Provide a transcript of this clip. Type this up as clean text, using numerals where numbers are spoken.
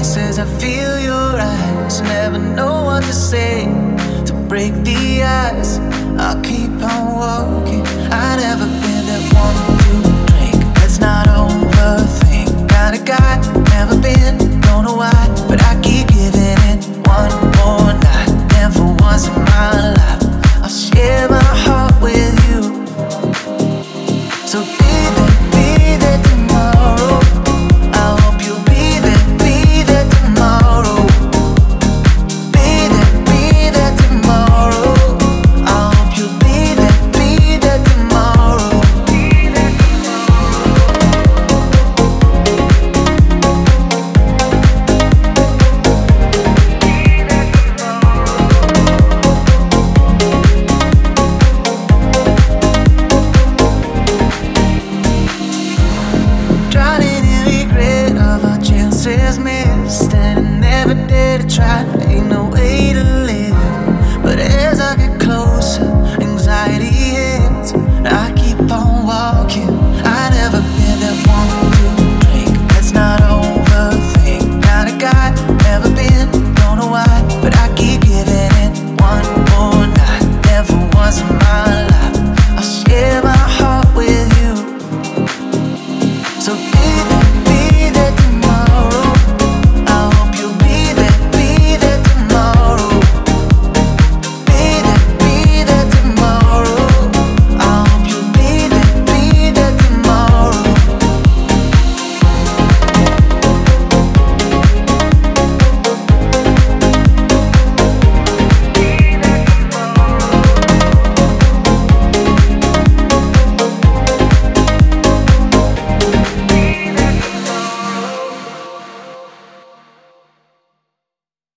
faces, I feel your eyes. Never know what to say to break the ice. I'll keep on walking. I've never been that one to drink. Let's not overthink. Got a guy, never been, don't know why, but I keep giving it one more night. And for once in my life, I'll share my heart with you. So be there tomorrow. I hope you'll be there tomorrow. Be there tomorrow. I hope you'll be there tomorrow. Drowning in regret of our chances missed, and I never did try.